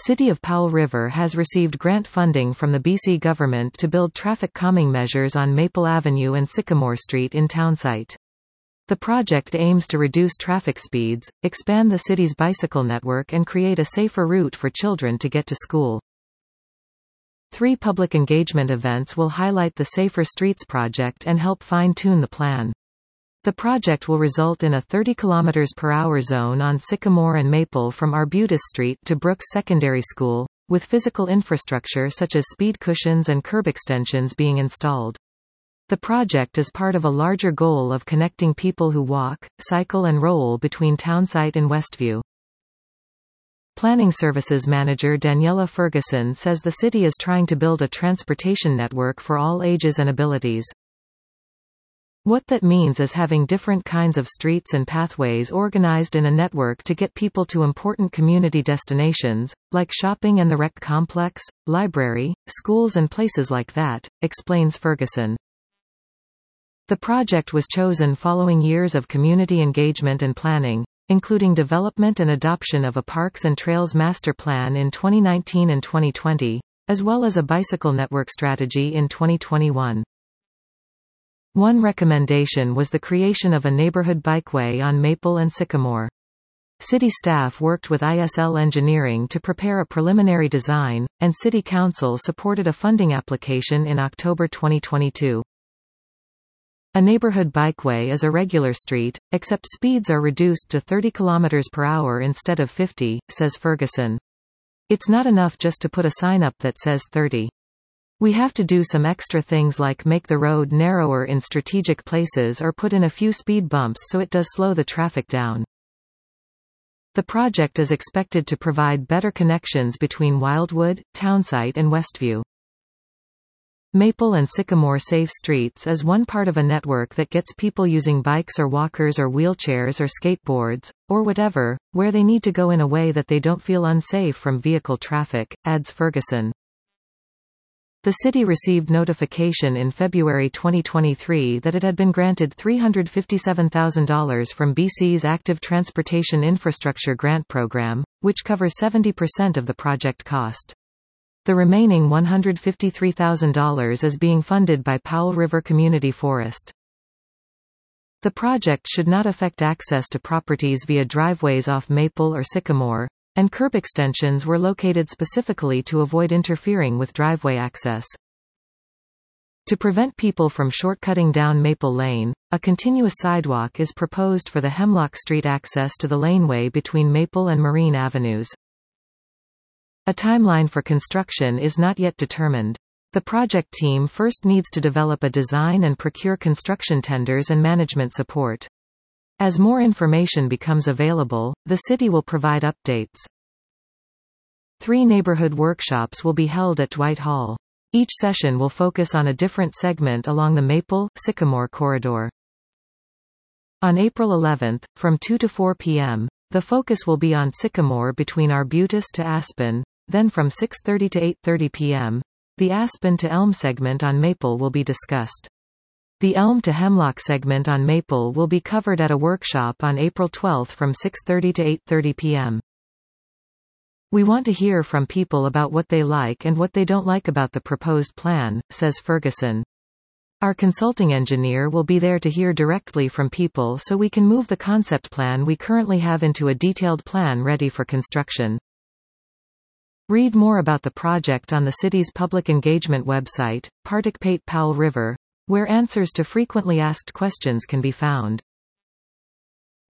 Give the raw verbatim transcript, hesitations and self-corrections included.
City of Powell River has received grant funding from the B C government to build traffic calming measures on Maple Avenue and Sycamore Street in townsite. The project aims to reduce traffic speeds, expand the city's bicycle network and create a safer route for children to get to school. Three public engagement events will highlight the Safer Streets project and help fine-tune the plan. The project will result in a thirty kilometers per hour zone on Sycamore and Maple from Arbutus Street to Brooks Secondary School, with physical infrastructure such as speed cushions and curb extensions being installed. The project is part of a larger goal of connecting people who walk, cycle and roll between Townsite and Westview. Planning Services Manager Daniela Ferguson says the city is trying to build a transportation network for all ages and abilities. What that means is having different kinds of streets and pathways organized in a network to get people to important community destinations, like shopping and the rec complex, library, schools and places like that, explains Ferguson. The project was chosen following years of community engagement and planning, including development and adoption of a Parks and Trails Master Plan in twenty nineteen and twenty twenty, as well as a bicycle network strategy in twenty twenty-one. One recommendation was the creation of a neighborhood bikeway on Maple and Sycamore. City staff worked with I S L Engineering to prepare a preliminary design, and City Council supported a funding application in October twenty twenty-two. A neighborhood bikeway is a regular street, except speeds are reduced to thirty kilometers per hour instead of fifty, says Ferguson. It's not enough just to put a sign up that says thirty. We have to do some extra things like make the road narrower in strategic places or put in a few speed bumps so it does slow the traffic down. The project is expected to provide better connections between Wildwood, Townsite and Westview. Maple and Sycamore Safe Streets is one part of a network that gets people using bikes or walkers or wheelchairs or skateboards, or whatever, where they need to go in a way that they don't feel unsafe from vehicle traffic, adds Ferguson. The city received notification in February twenty twenty-three that it had been granted three hundred fifty-seven thousand dollars from B C's Active Transportation Infrastructure Grant Program, which covers seventy percent of the project cost. The remaining one hundred fifty-three thousand dollars is being funded by Powell River Community Forest. The project should not affect access to properties via driveways off Maple or Sycamore, and curb extensions were located specifically to avoid interfering with driveway access. To prevent people from shortcutting down Maple Lane, a continuous sidewalk is proposed for the Hemlock Street access to the laneway between Maple and Marine Avenues. A timeline for construction is not yet determined. The project team first needs to develop a design and procure construction tenders and management support. As more information becomes available, the city will provide updates. Three neighborhood workshops will be held at Dwight Hall. Each session will focus on a different segment along the Maple-Sycamore corridor. On April eleventh, from two to four p m, the focus will be on Sycamore between Arbutus to Aspen, then from six thirty to eight thirty p m, the Aspen to Elm segment on Maple will be discussed. The Elm to Hemlock segment on Maple will be covered at a workshop on April twelfth from six thirty to eight thirty p m We want to hear from people about what they like and what they don't like about the proposed plan, says Ferguson. Our consulting engineer will be there to hear directly from people so we can move the concept plan we currently have into a detailed plan ready for construction. Read more about the project on the city's public engagement website, Participate Powell River, where answers to frequently asked questions can be found.